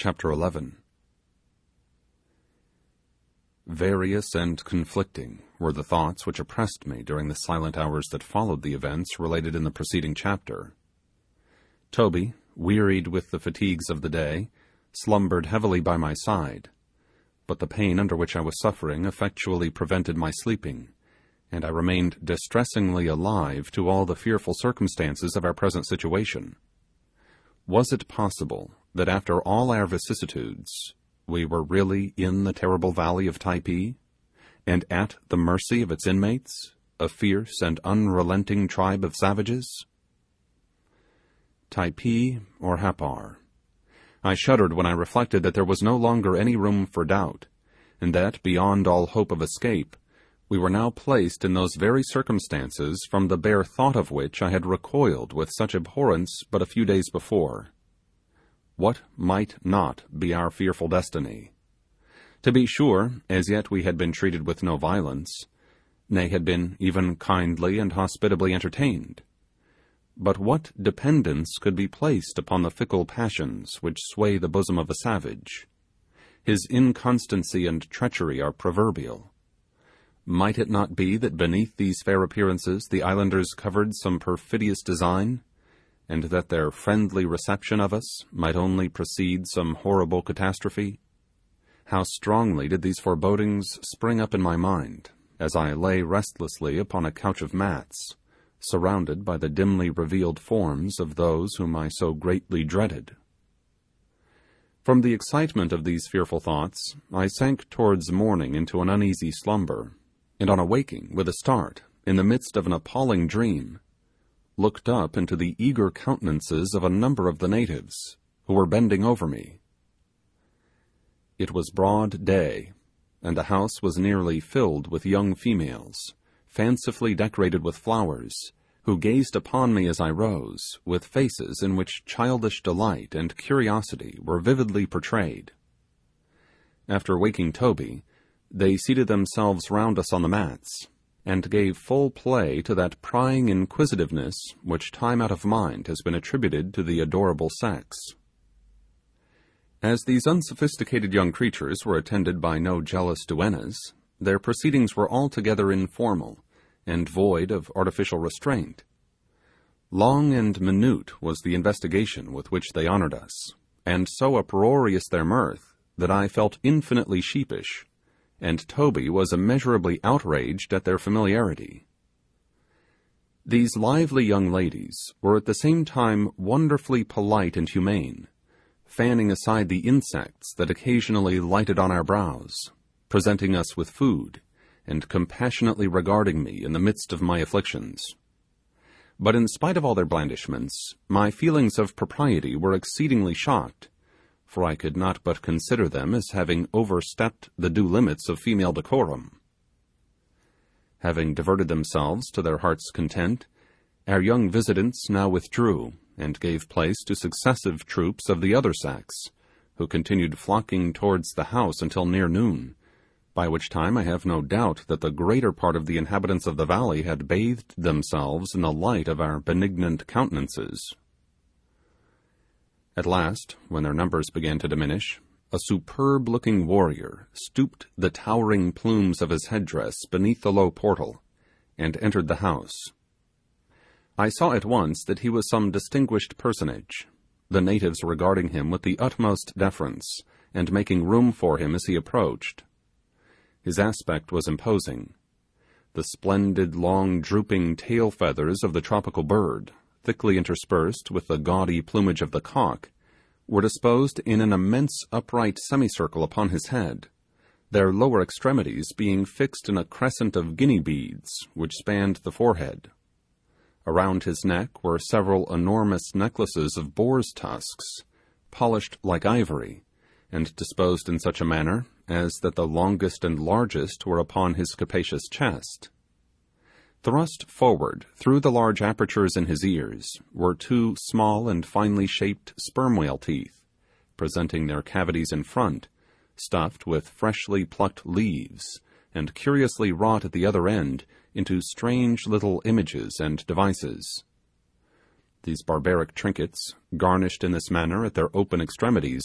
Chapter 11. Various and conflicting were the thoughts which oppressed me during the silent hours that followed the events related in the preceding chapter. Toby, wearied with the fatigues of the day, slumbered heavily by my side, but the pain under which I was suffering effectually prevented my sleeping, and I remained distressingly alive to all the fearful circumstances of our present situation. Was it possible that after all our vicissitudes we were really in the terrible valley of Typee, and at the mercy of its inmates, a fierce and unrelenting tribe of savages? Typee or Happar? I shuddered when I reflected that there was no longer any room for doubt, and that, beyond all hope of escape, we were now placed in those very circumstances from the bare thought of which I had recoiled with such abhorrence but a few days before. What might not be our fearful destiny? To be sure, as yet we had been treated with no violence, nay, had been even kindly and hospitably entertained. But what dependence could be placed upon the fickle passions which sway the bosom of a savage? His inconstancy and treachery are proverbial. Might it not be that beneath these fair appearances the islanders covered some perfidious design, and that their friendly reception of us might only precede some horrible catastrophe? How strongly did these forebodings spring up in my mind, as I lay restlessly upon a couch of mats, surrounded by the dimly revealed forms of those whom I so greatly dreaded. From the excitement of these fearful thoughts, I sank towards morning into an uneasy slumber, and on awaking with a start, in the midst of an appalling dream, looked up into the eager countenances of a number of the natives, who were bending over me. It was broad day, and the house was nearly filled with young females, fancifully decorated with flowers, who gazed upon me as I rose, with faces in which childish delight and curiosity were vividly portrayed. After waking Toby, they seated themselves round us on the mats, and gave full play to that prying inquisitiveness which time out of mind has been attributed to the adorable sex. As these unsophisticated young creatures were attended by no jealous duennas, their proceedings were altogether informal, and void of artificial restraint. Long and minute was the investigation with which they honoured us, and so uproarious their mirth, that I felt infinitely sheepish, and Toby was immeasurably outraged at their familiarity. These lively young ladies were at the same time wonderfully polite and humane, fanning aside the insects that occasionally lighted on our brows, presenting us with food, and compassionately regarding me in the midst of my afflictions. But in spite of all their blandishments, my feelings of propriety were exceedingly shocked, for I could not but consider them as having overstepped the due limits of female decorum. Having diverted themselves to their heart's content, our young visitants now withdrew, and gave place to successive troops of the other sex, who continued flocking towards the house until near noon, by which time I have no doubt that the greater part of the inhabitants of the valley had bathed themselves in the light of our benignant countenances. At last, when their numbers began to diminish, a superb-looking warrior stooped the towering plumes of his headdress beneath the low portal, and entered the house. I saw at once that he was some distinguished personage, the natives regarding him with the utmost deference, and making room for him as he approached. His aspect was imposing. The splendid long drooping tail feathers of the tropical bird, thickly interspersed with the gaudy plumage of the cock, were disposed in an immense upright semicircle upon his head, their lower extremities being fixed in a crescent of guinea beads which spanned the forehead. Around his neck were several enormous necklaces of boar's tusks, polished like ivory, and disposed in such a manner as that the longest and largest were upon his capacious chest. Thrust forward through the large apertures in his ears were two small and finely shaped sperm whale teeth, presenting their cavities in front, stuffed with freshly plucked leaves, and curiously wrought at the other end into strange little images and devices. These barbaric trinkets, garnished in this manner at their open extremities,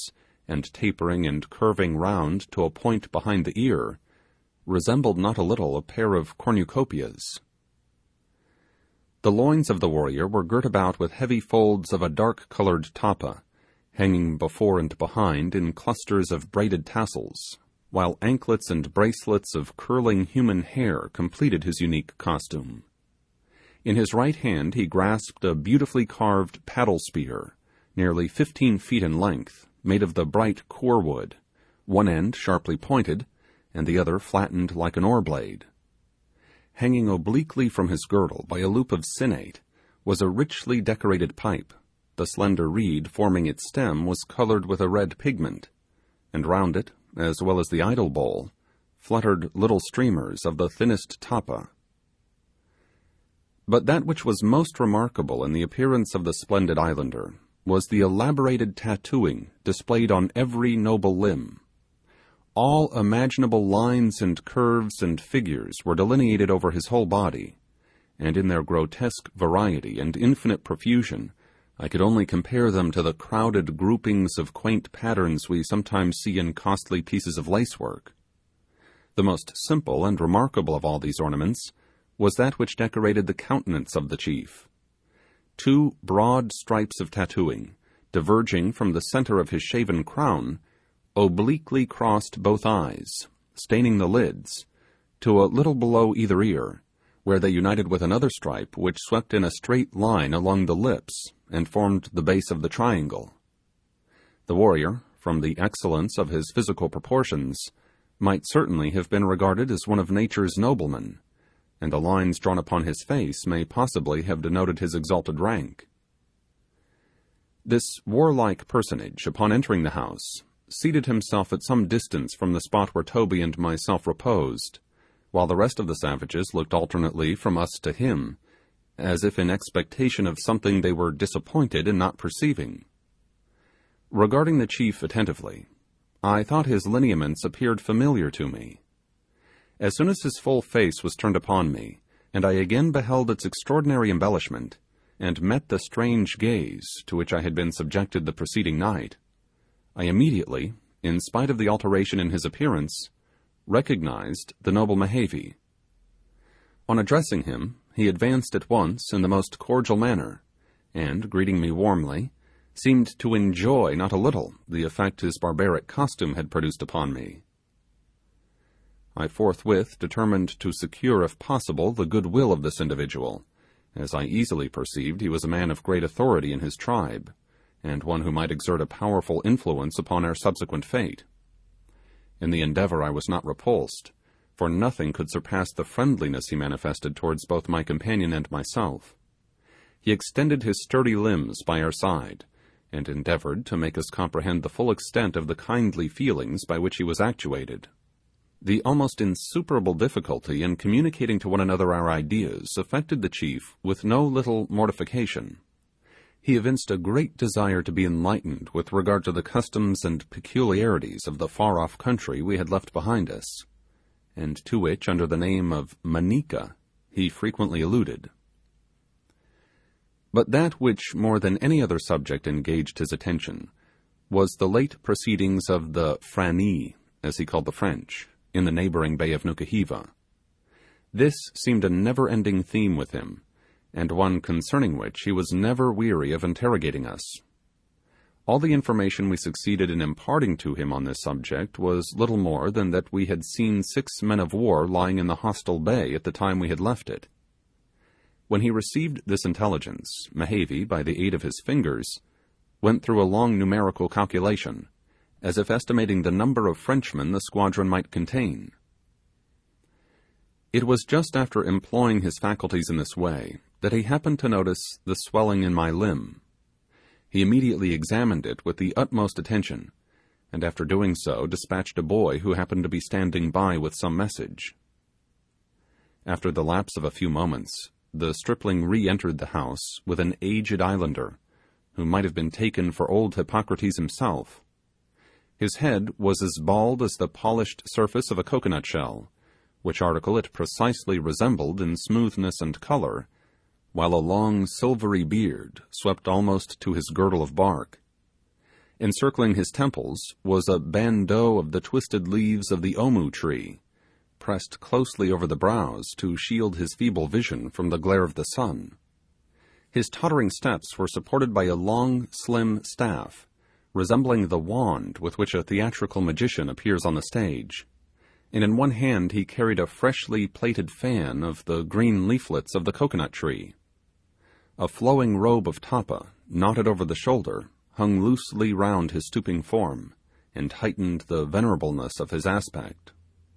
and tapering and curving round to a point behind the ear, resembled not a little a pair of cornucopias. The loins of the warrior were girt about with heavy folds of a dark-coloured tapa, hanging before and behind in clusters of braided tassels, while anklets and bracelets of curling human hair completed his unique costume. In his right hand he grasped a beautifully carved paddle spear, nearly 15 feet in length, made of the bright core wood, one end sharply pointed, and the other flattened like an oar blade. Hanging obliquely from his girdle by a loop of sinnate was a richly decorated pipe. The slender reed forming its stem was coloured with a red pigment, and round it, as well as the idol bowl, fluttered little streamers of the thinnest tapa. But that which was most remarkable in the appearance of the splendid islander was the elaborated tattooing displayed on every noble limb. All imaginable lines and curves and figures were delineated over his whole body, and in their grotesque variety and infinite profusion I could only compare them to the crowded groupings of quaint patterns we sometimes see in costly pieces of lacework. The most simple and remarkable of all these ornaments was that which decorated the countenance of the chief. 2 broad stripes of tattooing, diverging from the centre of his shaven crown, obliquely crossed both eyes, staining the lids, to a little below either ear, where they united with another stripe which swept in a straight line along the lips and formed the base of the triangle. The warrior, from the excellence of his physical proportions, might certainly have been regarded as one of nature's noblemen, and the lines drawn upon his face may possibly have denoted his exalted rank. This warlike personage, upon entering the house, seated himself at some distance from the spot where Toby and myself reposed, while the rest of the savages looked alternately from us to him, as if in expectation of something they were disappointed in not perceiving. Regarding the chief attentively, I thought his lineaments appeared familiar to me. As soon as his full face was turned upon me, and I again beheld its extraordinary embellishment, and met the strange gaze to which I had been subjected the preceding night, I immediately, in spite of the alteration in his appearance, recognized the noble Mehevi. On addressing him, he advanced at once in the most cordial manner, and, greeting me warmly, seemed to enjoy not a little the effect his barbaric costume had produced upon me. I forthwith determined to secure, if possible, the goodwill of this individual, as I easily perceived he was a man of great authority in his tribe, and one who might exert a powerful influence upon our subsequent fate. In the endeavour I was not repulsed, for nothing could surpass the friendliness he manifested towards both my companion and myself. He extended his sturdy limbs by our side, and endeavoured to make us comprehend the full extent of the kindly feelings by which he was actuated. The almost insuperable difficulty in communicating to one another our ideas affected the chief with no little mortification. He evinced a great desire to be enlightened with regard to the customs and peculiarities of the far-off country we had left behind us, and to which, under the name of Manika, he frequently alluded. But that which more than any other subject engaged his attention was the late proceedings of the Frani, as he called the French, in the neighbouring bay of Nukuhiva. This seemed a never-ending theme with him, and one concerning which he was never weary of interrogating us. All the information we succeeded in imparting to him on this subject was little more than that we had seen 6 men of war lying in the hostile bay at the time we had left it. When he received this intelligence, Mehevi, by the aid of his fingers, went through a long numerical calculation, as if estimating the number of Frenchmen the squadron might contain. It was just after employing his faculties in this way that he happened to notice the swelling in my limb. He immediately examined it with the utmost attention, and after doing so dispatched a boy who happened to be standing by with some message. After the lapse of a few moments, the stripling re-entered the house with an aged islander, who might have been taken for old Hippocrates himself. His head was as bald as the polished surface of a coconut shell, which article it precisely resembled in smoothness and colour, while a long silvery beard swept almost to his girdle of bark. Encircling his temples was a bandeau of the twisted leaves of the omu tree, pressed closely over the brows to shield his feeble vision from the glare of the sun. His tottering steps were supported by a long, slim staff, resembling the wand with which a theatrical magician appears on the stage, and in one hand he carried a freshly plaited fan of the green leaflets of the coconut tree. A flowing robe of tapa, knotted over the shoulder, hung loosely round his stooping form, and heightened the venerableness of his aspect.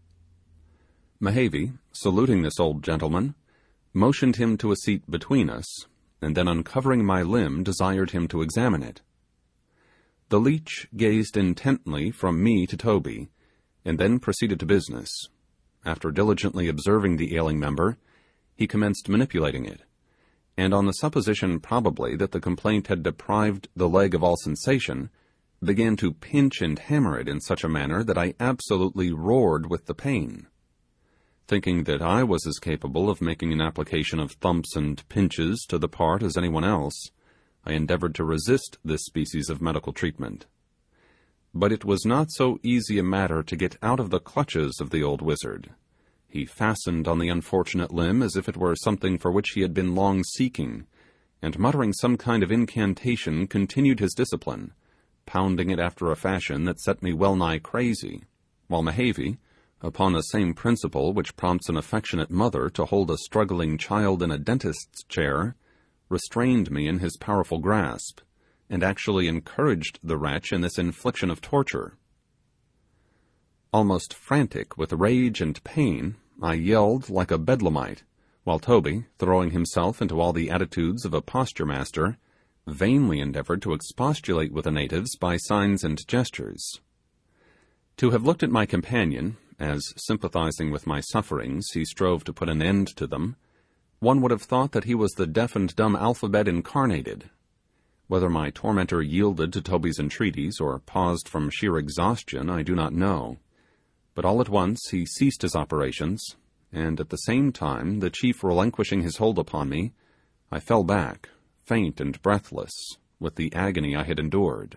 Mehevi, saluting this old gentleman, motioned him to a seat between us, and then uncovering my limb desired him to examine it. The leech gazed intently from me to Toby, and then proceeded to business. After diligently observing the ailing member, he commenced manipulating it, and on the supposition probably that the complaint had deprived the leg of all sensation, began to pinch and hammer it in such a manner that I absolutely roared with the pain. Thinking that I was as capable of making an application of thumps and pinches to the part as anyone else, I endeavoured to resist this species of medical treatment. But it was not so easy a matter to get out of the clutches of the old wizard. He fastened on the unfortunate limb as if it were something for which he had been long seeking, and muttering some kind of incantation continued his discipline, pounding it after a fashion that set me well nigh crazy, while Mehevi, upon the same principle which prompts an affectionate mother to hold a struggling child in a dentist's chair, restrained me in his powerful grasp, and actually encouraged the wretch in this infliction of torture. Almost frantic with rage and pain, I yelled like a bedlamite, while Toby, throwing himself into all the attitudes of a posture master, vainly endeavoured to expostulate with the natives by signs and gestures. To have looked at my companion, as sympathizing with my sufferings he strove to put an end to them, one would have thought that he was the deaf and dumb alphabet incarnated. Whether my tormentor yielded to Toby's entreaties or paused from sheer exhaustion I do not know, but all at once he ceased his operations, and at the same time the chief relinquishing his hold upon me, I fell back, faint and breathless, with the agony I had endured.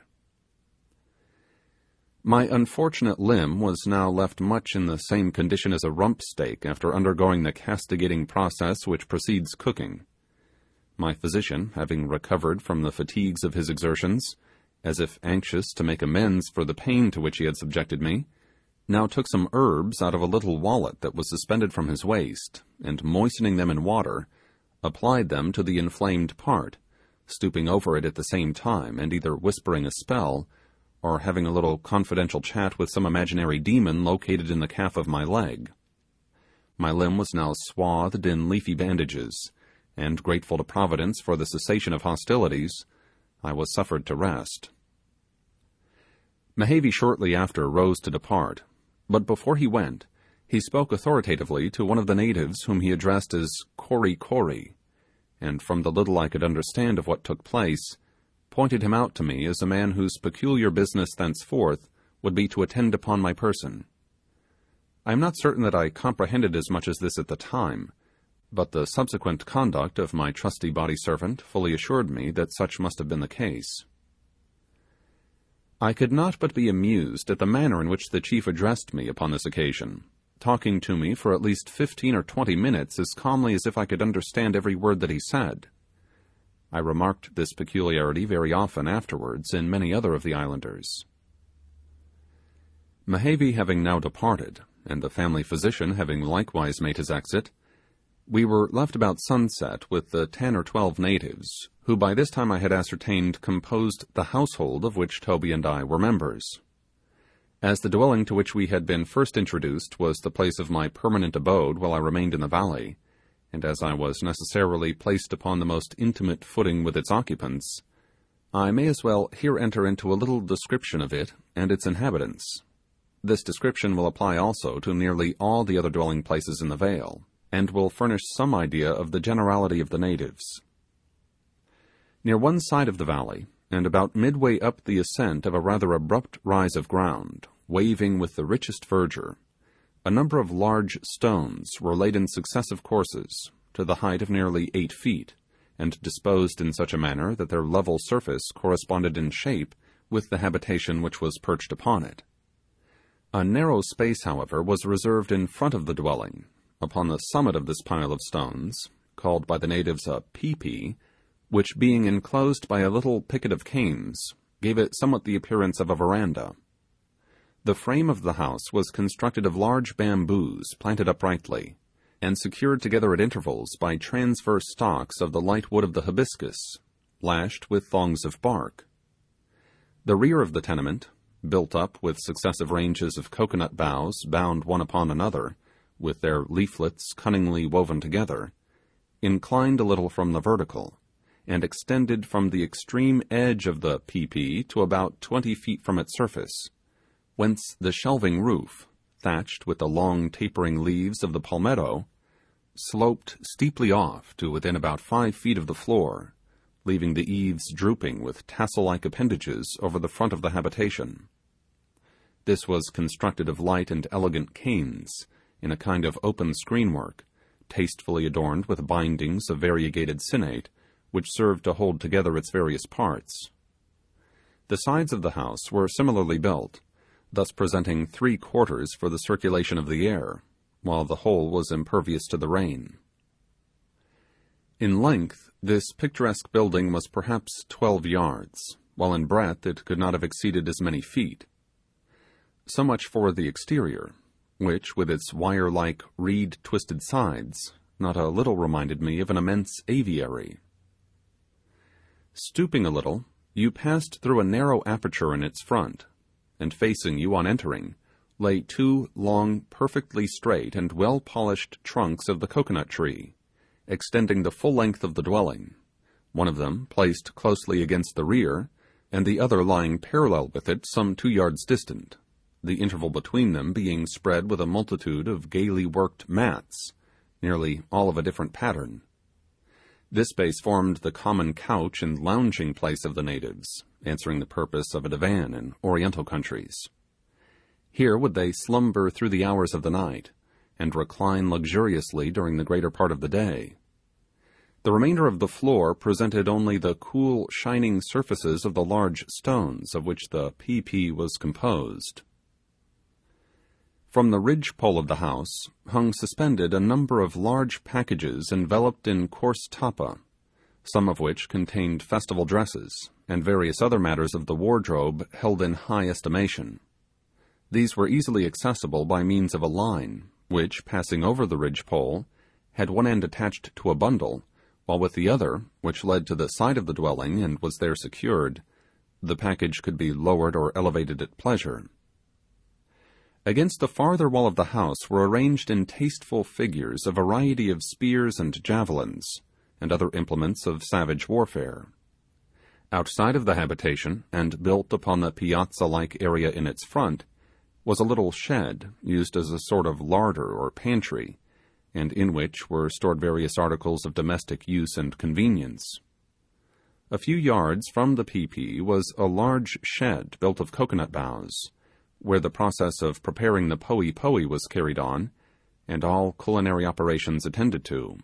My unfortunate limb was now left much in the same condition as a rump steak after undergoing the castigating process which precedes cooking. My physician, having recovered from the fatigues of his exertions, as if anxious to make amends for the pain to which he had subjected me, now took some herbs out of a little wallet that was suspended from his waist, and moistening them in water, applied them to the inflamed part, stooping over it at the same time, and either whispering a spell, or having a little confidential chat with some imaginary demon located in the calf of my leg. My limb was now swathed in leafy bandages, and grateful to Providence for the cessation of hostilities, I was suffered to rest. Mehevi shortly after rose to depart, but before he went, he spoke authoritatively to one of the natives whom he addressed as Kory Kory, and from the little I could understand of what took place, pointed him out to me as a man whose peculiar business thenceforth would be to attend upon my person. I am not certain that I comprehended as much as this at the time, but the subsequent conduct of my trusty body servant fully assured me that such must have been the case. I could not but be amused at the manner in which the chief addressed me upon this occasion, talking to me for at least 15 or 20 minutes as calmly as if I could understand every word that he said. I remarked this peculiarity very often afterwards in many other of the islanders. Mehevi having now departed, and the family physician having likewise made his exit, we were left about sunset with the 10 or 12 natives, who by this time I had ascertained composed the household of which Toby and I were members. As the dwelling to which we had been first introduced was the place of my permanent abode while I remained in the valley, and as I was necessarily placed upon the most intimate footing with its occupants, I may as well here enter into a little description of it and its inhabitants. This description will apply also to nearly all the other dwelling places in the vale, and will furnish some idea of the generality of the natives. Near one side of the valley, and about midway up the ascent of a rather abrupt rise of ground, waving with the richest verdure, a number of large stones were laid in successive courses, to the height of nearly 8 feet, and disposed in such a manner that their level surface corresponded in shape with the habitation which was perched upon it. A narrow space, however, was reserved in front of the dwelling, upon the summit of this pile of stones, called by the natives a pi, which, being enclosed by a little picket of canes, gave it somewhat the appearance of a veranda. The frame of the house was constructed of large bamboos planted uprightly, and secured together at intervals by transverse stalks of the light wood of the hibiscus, lashed with thongs of bark. The rear of the tenement, built up with successive ranges of coconut boughs bound one upon another, with their leaflets cunningly woven together, inclined a little from the vertical, and extended from the extreme edge of the pi to about 20 feet from its surface, whence the shelving roof, thatched with the long tapering leaves of the palmetto, sloped steeply off to within about 5 feet of the floor, leaving the eaves drooping with tassel-like appendages over the front of the habitation. This was constructed of light and elegant canes, in a kind of open screenwork, tastefully adorned with bindings of variegated sinnate, which served to hold together its various parts. The sides of the house were similarly built, thus presenting 3 quarters for the circulation of the air, while the whole was impervious to the rain. In length, this picturesque building was perhaps 12 yards, while in breadth it could not have exceeded as many feet. So much for the exterior, which, with its wire-like, reed-twisted sides, not a little reminded me of an immense aviary. Stooping a little, you passed through a narrow aperture in its front, and facing you on entering lay 2 long, perfectly straight and well-polished trunks of the coconut tree, extending the full length of the dwelling, one of them placed closely against the rear, and the other lying parallel with it some 2 yards distant, the interval between them being spread with a multitude of gaily worked mats, nearly all of a different pattern. This space formed the common couch and lounging place of the natives, answering the purpose of a divan in oriental countries. Here would they slumber through the hours of the night, and recline luxuriously during the greater part of the day. The remainder of the floor presented only the cool, shining surfaces of the large stones of which the pi was composed. From the ridge pole of the house hung suspended a number of large packages enveloped in coarse tappa, some of which contained festival dresses, and various other matters of the wardrobe held in high estimation. These were easily accessible by means of a line, which, passing over the ridge pole, had one end attached to a bundle, while with the other, which led to the side of the dwelling and was there secured, the package could be lowered or elevated at pleasure. Against the farther wall of the house were arranged in tasteful figures a variety of spears and javelins, and other implements of savage warfare. Outside of the habitation, and built upon the piazza-like area in its front, was a little shed used as a sort of larder or pantry, and in which were stored various articles of domestic use and convenience. A few yards from the pi was a large shed built of coconut boughs, where the process of preparing the poe was carried on, and all culinary operations attended to.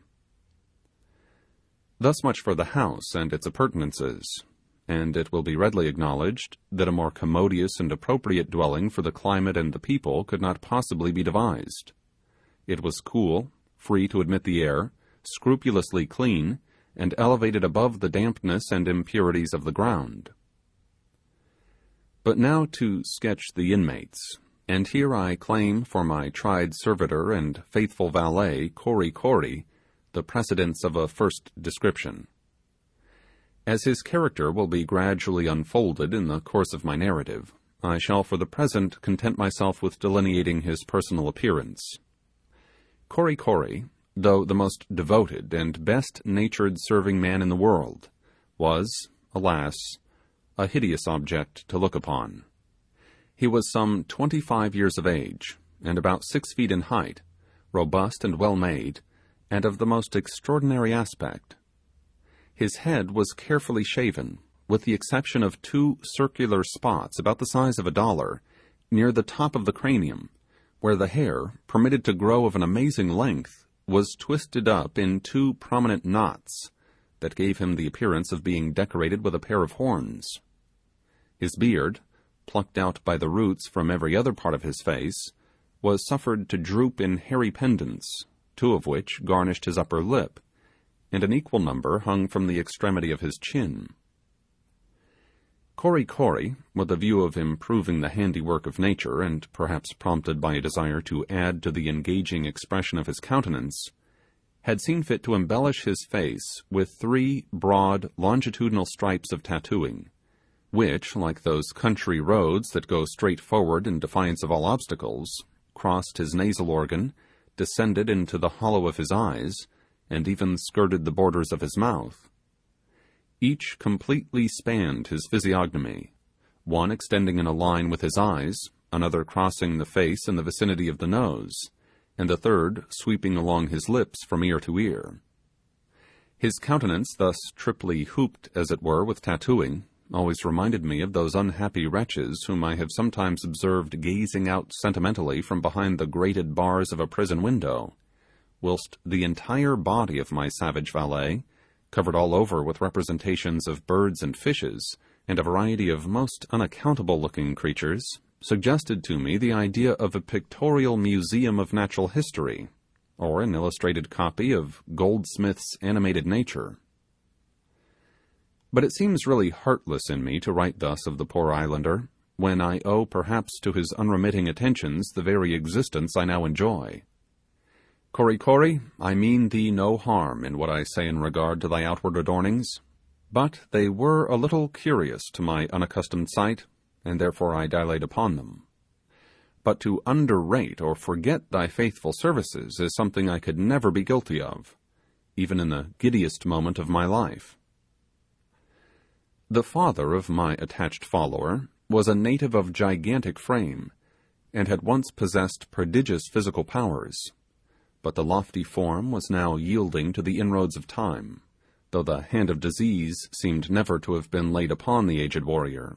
Thus much for the house and its appurtenances, and it will be readily acknowledged that a more commodious and appropriate dwelling for the climate and the people could not possibly be devised. It was cool, free to admit the air, scrupulously clean, and elevated above the dampness and impurities of the ground. But now to sketch the inmates, and here I claim for my tried servitor and faithful valet, Kory Kory, the precedence of a first description. As his character will be gradually unfolded in the course of my narrative, I shall for the present content myself with delineating his personal appearance. Kory Kory, though the most devoted and best-natured serving man in the world, was, alas, a hideous object to look upon. He was some 25 years of age, and about 6 feet in height, robust and well made, and of the most extraordinary aspect. His head was carefully shaven, with the exception of 2 circular spots about the size of a dollar, near the top of the cranium, where the hair, permitted to grow of an amazing length, was twisted up in 2 prominent knots, that gave him the appearance of being decorated with a pair of horns. His beard, plucked out by the roots from every other part of his face, was suffered to droop in hairy pendants, 2 of which garnished his upper lip, and an equal number hung from the extremity of his chin. Kory Kory, with a view of improving the handiwork of nature, and perhaps prompted by a desire to add to the engaging expression of his countenance, had seen fit to embellish his face with 3 broad longitudinal stripes of tattooing, which, like those country roads that go straight forward in defiance of all obstacles, crossed his nasal organ, descended into the hollow of his eyes, and even skirted the borders of his mouth. Each completely spanned his physiognomy, one extending in a line with his eyes, another crossing the face in the vicinity of the nose, and the third sweeping along his lips from ear to ear. His countenance, thus triply hooped as it were with tattooing, always reminded me of those unhappy wretches whom I have sometimes observed gazing out sentimentally from behind the grated bars of a prison window, whilst the entire body of my savage valet, covered all over with representations of birds and fishes, and a variety of most unaccountable looking creatures, suggested to me the idea of a pictorial museum of natural history, or an illustrated copy of Goldsmith's Animated Nature. But it seems really heartless in me to write thus of the poor islander, when I owe perhaps to his unremitting attentions the very existence I now enjoy. Kory Kory, I mean thee no harm in what I say in regard to thy outward adornings, but they were a little curious to my unaccustomed sight, and therefore I dilate upon them. But to underrate or forget thy faithful services is something I could never be guilty of, even in the giddiest moment of my life. The father of my attached follower was a native of gigantic frame, and had once possessed prodigious physical powers, but the lofty form was now yielding to the inroads of time, though the hand of disease seemed never to have been laid upon the aged warrior.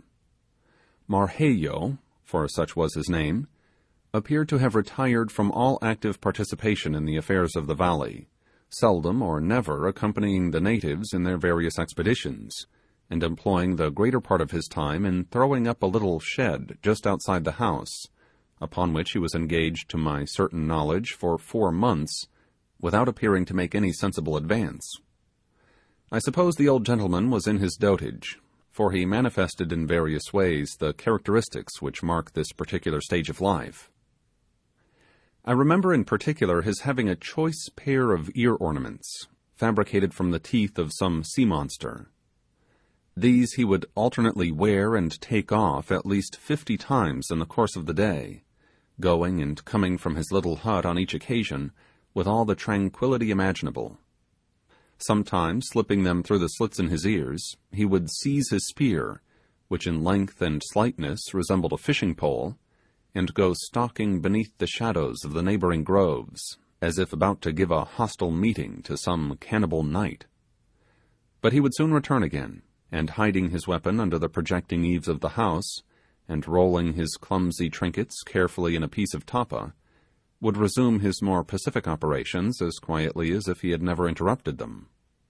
Marheyo, for such was his name, appeared to have retired from all active participation in the affairs of the valley, seldom or never accompanying the natives in their various expeditions, and employing the greater part of his time in throwing up a little shed just outside the house, upon which he was engaged to my certain knowledge for 4 months, without appearing to make any sensible advance. I suppose the old gentleman was in his dotage, for he manifested in various ways the characteristics which mark this particular stage of life. I remember in particular his having a choice pair of ear ornaments, fabricated from the teeth of some sea monster. These he would alternately wear and take off at least 50 times in the course of the day, going and coming from his little hut on each occasion with all the tranquillity imaginable. Sometimes, slipping them through the slits in his ears, he would seize his spear, which in length and slightness resembled a fishing pole, and go stalking beneath the shadows of the neighbouring groves, as if about to give a hostile meeting to some cannibal knight. But he would soon return again, and hiding his weapon under the projecting eaves of the house, and rolling his clumsy trinkets carefully in a piece of tappa, would resume his more pacific operations as quietly as if he had never interrupted them.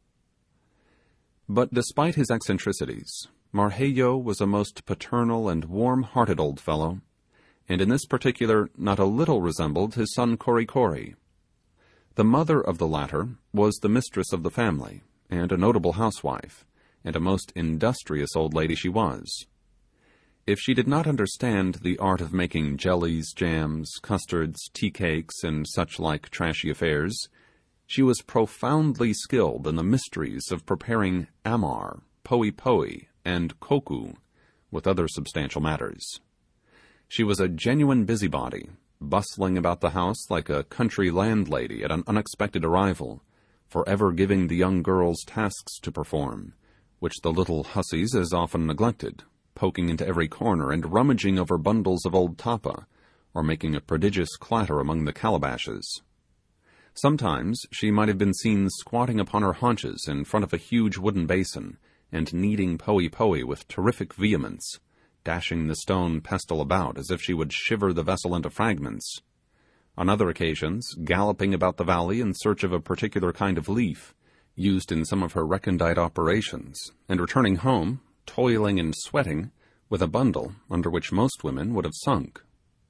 But despite his eccentricities, Marheyo was a most paternal and warm-hearted old fellow, and in this particular not a little resembled his son Kory Kory. The mother of the latter was the mistress of the family, and a notable housewife, and a most industrious old lady she was. If she did not understand the art of making jellies, jams, custards, tea cakes, and such like trashy affairs, she was profoundly skilled in the mysteries of preparing amar, poe poe, and koku, with other substantial matters. She was a genuine busybody, bustling about the house like a country landlady at an unexpected arrival, forever giving the young girls tasks to perform, which the little hussies as often neglected, poking into every corner and rummaging over bundles of old tappa, or making a prodigious clatter among the calabashes. Sometimes she might have been seen squatting upon her haunches in front of a huge wooden basin, and kneading poe poe with terrific vehemence, dashing the stone pestle about as if she would shiver the vessel into fragments. On other occasions, galloping about the valley in search of a particular kind of leaf, used in some of her recondite operations, and returning home, toiling and sweating, with a bundle under which most women would have sunk.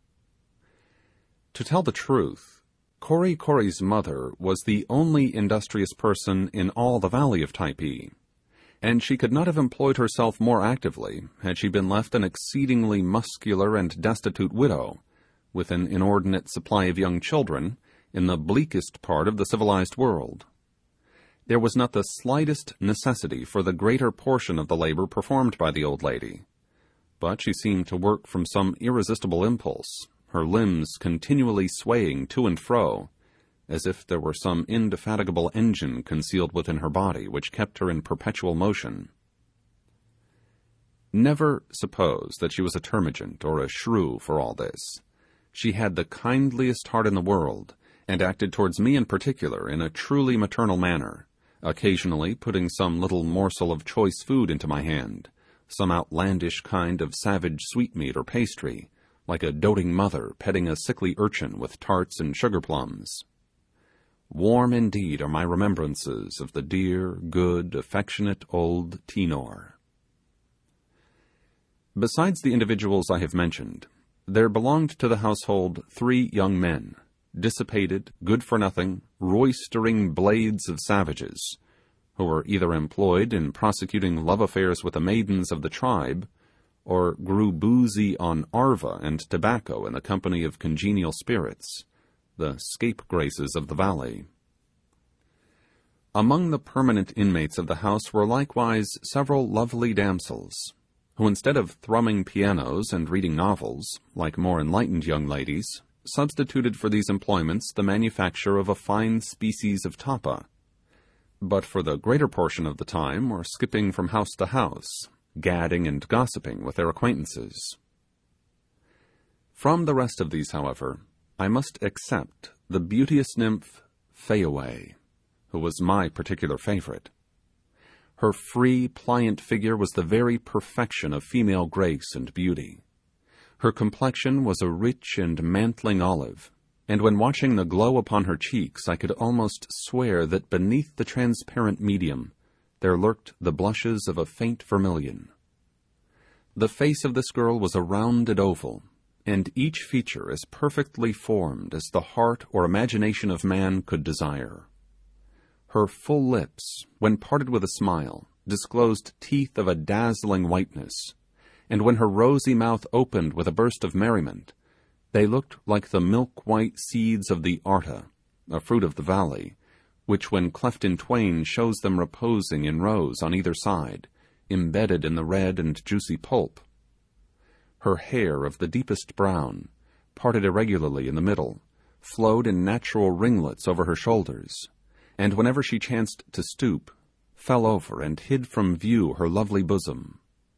To tell the truth, Kori Kori's mother was the only industrious person in all the valley of Typee, and she could not have employed herself more actively had she been left an exceedingly muscular and destitute widow, with an inordinate supply of young children, in the bleakest part of the civilized world. There was not the slightest necessity for the greater portion of the labour performed by the old lady, but she seemed to work from some irresistible impulse, her limbs continually swaying to and fro, as if there were some indefatigable engine concealed within her body which kept her in perpetual motion. Never suppose that she was a termagant or a shrew for all this. She had the kindliest heart in the world, and acted towards me in particular in a truly maternal manner, occasionally putting some little morsel of choice food into my hand, some outlandish kind of savage sweetmeat or pastry, like a doting mother petting a sickly urchin with tarts and sugar plums. Warm indeed are my remembrances of the dear, good, affectionate old Tinor. Besides the individuals I have mentioned, there belonged to the household 3 young men, dissipated, good-for-nothing, roistering blades of savages, who were either employed in prosecuting love affairs with the maidens of the tribe, or grew boozy on arva and tobacco in the company of congenial spirits, the scapegraces of the valley. Among the permanent inmates of the house were likewise several lovely damsels, who instead of thrumming pianos and reading novels, like more enlightened young ladies, substituted for these employments the manufacture of a fine species of tapa, but for the greater portion of the time were skipping from house to house, gadding and gossiping with their acquaintances. From the rest of these, however, I must except the beauteous nymph Fayaway, who was my particular favourite. Her free, pliant figure was the very perfection of female grace and beauty. Her complexion was a rich and mantling olive, and when watching the glow upon her cheeks I could almost swear that beneath the transparent medium there lurked the blushes of a faint vermilion. The face of this girl was a rounded oval, and each feature as perfectly formed as the heart or imagination of man could desire. Her full lips, when parted with a smile, disclosed teeth of a dazzling whiteness, and when her rosy mouth opened with a burst of merriment, they looked like the milk-white seeds of the arta, a fruit of the valley, which when cleft in twain shows them reposing in rows on either side, embedded in the red and juicy pulp. Her hair of the deepest brown, parted irregularly in the middle, flowed in natural ringlets over her shoulders, and whenever she chanced to stoop, fell over and hid from view her lovely bosom.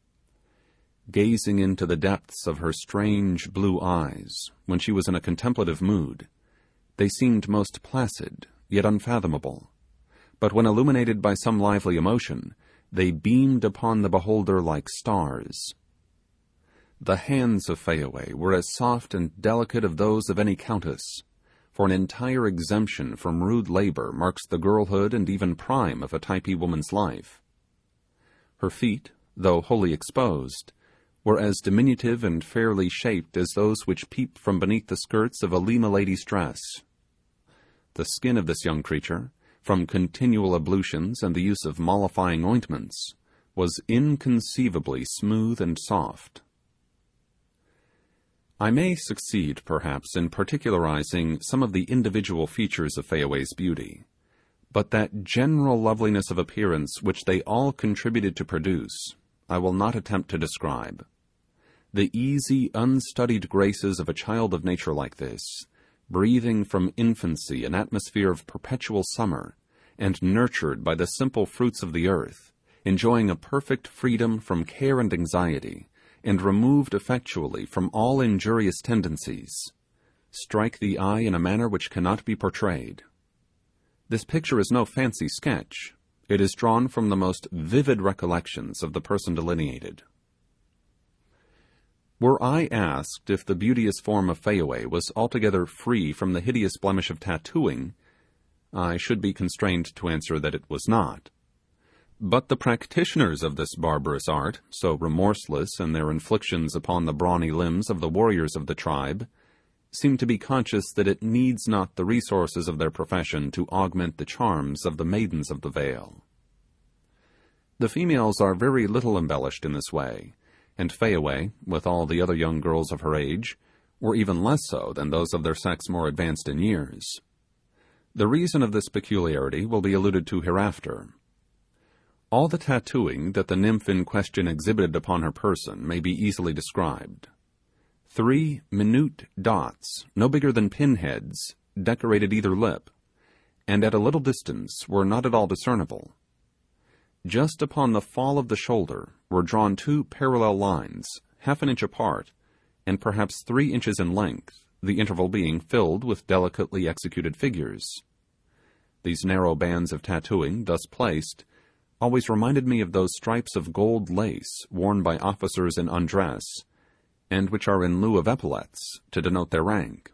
Gazing into the depths of her strange blue eyes, when she was in a contemplative mood, they seemed most placid, yet unfathomable, but when illuminated by some lively emotion, they beamed upon the beholder like stars. The hands of Fayaway were as soft and delicate as those of any countess, for an entire exemption from rude labour marks the girlhood and even prime of a Typee woman's life. Her feet, though wholly exposed, were as diminutive and fairly shaped as those which peep from beneath the skirts of a Lima lady's dress. The skin of this young creature, from continual ablutions and the use of mollifying ointments, was inconceivably smooth and soft. I may succeed, perhaps, in particularizing some of the individual features of Fayaway's beauty, but that general loveliness of appearance which they all contributed to produce, I will not attempt to describe. The easy, unstudied graces of a child of nature like this, breathing from infancy an atmosphere of perpetual summer, and nurtured by the simple fruits of the earth, enjoying a perfect freedom from care and anxiety, and removed effectually from all injurious tendencies, strike the eye in a manner which cannot be portrayed. This picture is no fancy sketch. It is drawn from the most vivid recollections of the person delineated. Were I asked if the beauteous form of Fayaway was altogether free from the hideous blemish of tattooing, I should be constrained to answer that it was not. But the practitioners of this barbarous art, so remorseless in their inflictions upon the brawny limbs of the warriors of the tribe, seem to be conscious that it needs not the resources of their profession to augment the charms of the maidens of the vale. The females are very little embellished in this way, and Fayaway, with all the other young girls of her age, were even less so than those of their sex more advanced in years. The reason of this peculiarity will be alluded to hereafter. All the tattooing that the nymph in question exhibited upon her person may be easily described. 3 minute dots, no bigger than pinheads, decorated either lip, and at a little distance were not at all discernible. Just upon the fall of the shoulder were drawn 2 parallel lines, half an inch apart, and perhaps 3 inches in length, the interval being filled with delicately executed figures. These narrow bands of tattooing, thus placed, always reminded me of those stripes of gold lace worn by officers in undress, and which are in lieu of epaulets to denote their rank.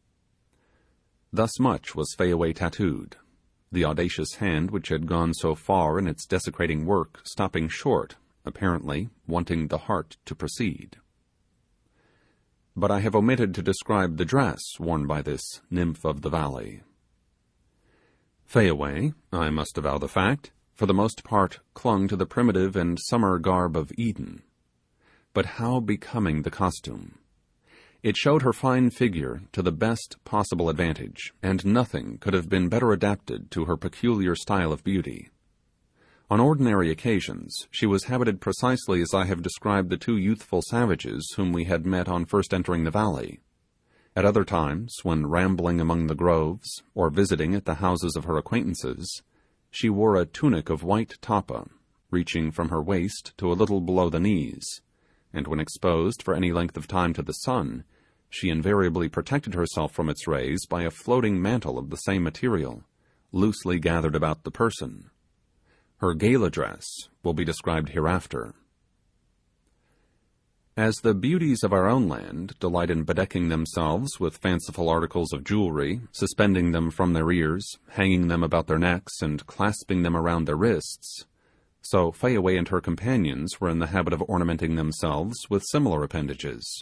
Thus much was Fayaway tattooed, the audacious hand which had gone so far in its desecrating work stopping short, apparently wanting the heart to proceed. But I have omitted to describe the dress worn by this nymph of the valley. Fayaway, I must avow the fact, for the most part clung to the primitive and summer garb of Eden. But how becoming the costume! It showed her fine figure to the best possible advantage, and nothing could have been better adapted to her peculiar style of beauty. On ordinary occasions, she was habited precisely as I have described the 2 youthful savages whom we had met on first entering the valley. At other times, when rambling among the groves, or visiting at the houses of her acquaintances, she wore a tunic of white tapa, reaching from her waist to a little below the knees, and when exposed for any length of time to the sun, she invariably protected herself from its rays by a floating mantle of the same material, loosely gathered about the person. Her gala dress will be described hereafter. As the beauties of our own land delight in bedecking themselves with fanciful articles of jewelry, suspending them from their ears, hanging them about their necks, and clasping them around their wrists, so Fayaway and her companions were in the habit of ornamenting themselves with similar appendages.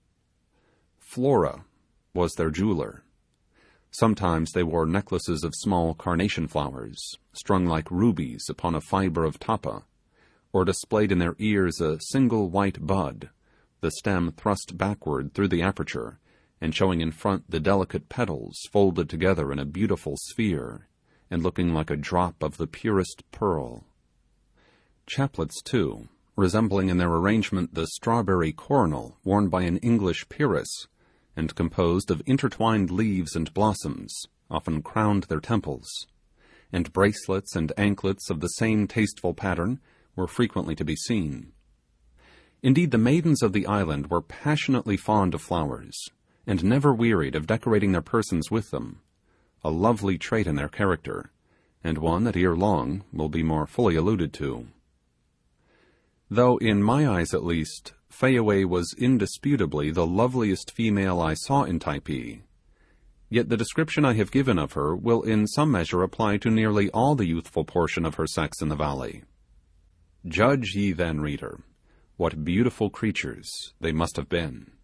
Flora was their jeweler. Sometimes they wore necklaces of small carnation flowers, strung like rubies upon a fibre of tapa, or displayed in their ears a single white bud, the stem thrust backward through the aperture, and showing in front the delicate petals folded together in a beautiful sphere, and looking like a drop of the purest pearl. Chaplets, too, resembling in their arrangement the strawberry coronal worn by an English peeress, and composed of intertwined leaves and blossoms, often crowned their temples, and bracelets and anklets of the same tasteful pattern were frequently to be seen. Indeed, the maidens of the island were passionately fond of flowers, and never wearied of decorating their persons with them, a lovely trait in their character, and one that ere long will be more fully alluded to. Though, in my eyes at least, Fayaway was indisputably the loveliest female I saw in Typee, yet the description I have given of her will in some measure apply to nearly all the youthful portion of her sex in the valley. Judge ye then, reader, what beautiful creatures they must have been.